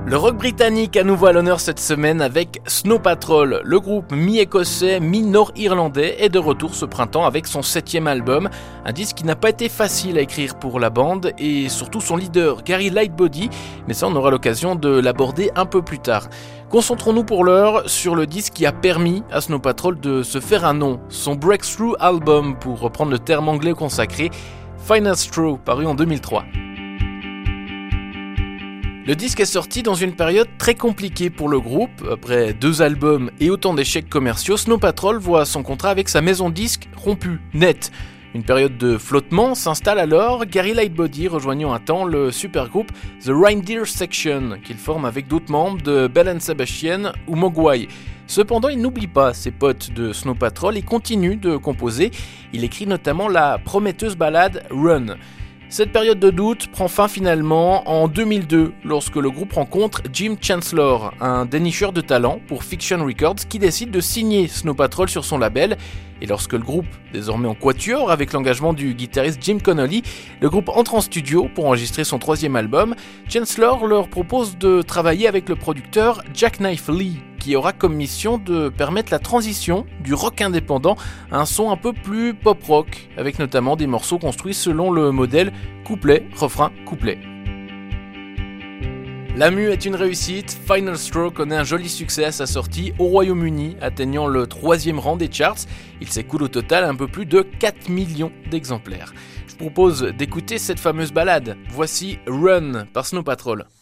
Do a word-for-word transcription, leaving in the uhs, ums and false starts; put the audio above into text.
Le rock britannique à nouveau à l'honneur cette semaine avec Snow Patrol. Le groupe mi-écossais, mi-nord-irlandais est de retour ce printemps avec son septième album. Un disque qui n'a pas été facile à écrire pour la bande et surtout son leader Gary Lightbody, mais ça on aura l'occasion de l'aborder un peu plus tard. Concentrons-nous pour l'heure sur le disque qui a permis à Snow Patrol de se faire un nom, son Breakthrough Album pour reprendre le terme anglais consacré, Final Straw, paru en deux mille trois. Le disque est sorti dans une période très compliquée pour le groupe. Après deux albums et autant d'échecs commerciaux, Snow Patrol voit son contrat avec sa maison disque rompu, net. Une période de flottement s'installe alors, Gary Lightbody rejoignant un temps le supergroupe The Reindeer Section, qu'il forme avec d'autres membres de Belle and Sebastian ou Mogwai. Cependant, il n'oublie pas ses potes de Snow Patrol et continue de composer. Il écrit notamment la prometteuse ballade Run. Cette période de doute prend fin finalement en deux mille deux, lorsque le groupe rencontre Jim Chancellor, un dénicheur de talent pour Fiction Records qui décide de signer Snow Patrol sur son label. Et lorsque le groupe, désormais en quatuor avec l'engagement du guitariste Jim Connolly, le groupe entre en studio pour enregistrer son troisième album, Chancellor leur propose de travailler avec le producteur Jackknife Lee, qui aura comme mission de permettre la transition du rock indépendant à un son un peu plus pop-rock, avec notamment des morceaux construits selon le modèle couplet, refrain, couplet. La mue est une réussite, Final Straw connaît un joli succès à sa sortie au Royaume-Uni, atteignant le troisième rang des charts. Il s'écoule au total un peu plus de quatre millions d'exemplaires. Je propose d'écouter cette fameuse ballade. Voici Run par Snow Patrol.